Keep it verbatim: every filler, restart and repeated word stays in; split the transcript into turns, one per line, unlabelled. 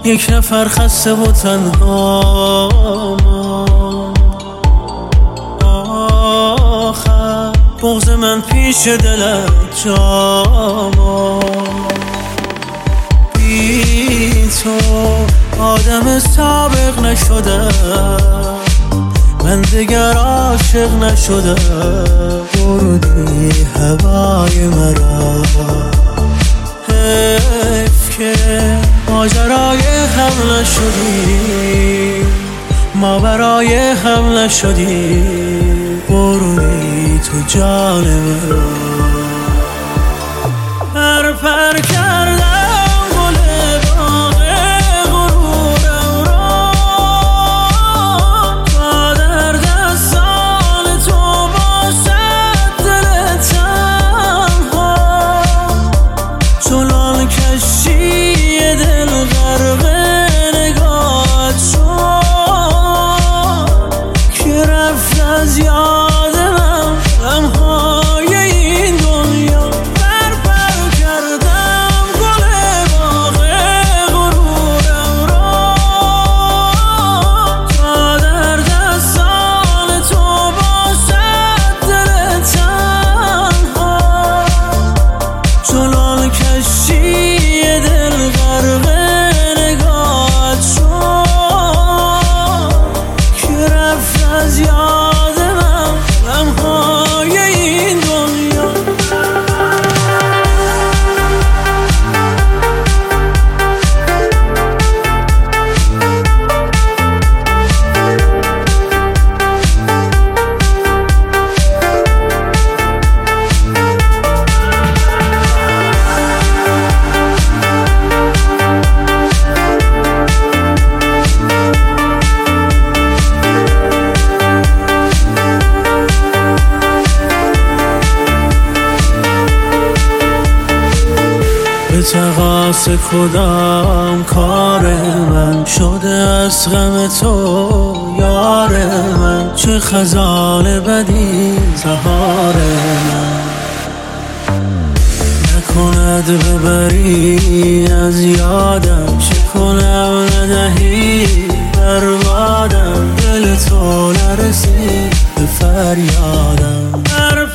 یک نفر خسته و تنها آخر بغض من پیش دلت جاما بی تو آدم سابق نشدم من دیگر عاشق نشدم بردی هوای مرا حیف که ماجرای هم نشدی ما برای هم نشدی بردی تو جان مرا پر پر کردم به تقاص کدام کار من شده از غم تو یار من چه خزان بدی زهار من نکند ببری از یادم چه کنم ندهی بربادم دل تو نرسید به فریادم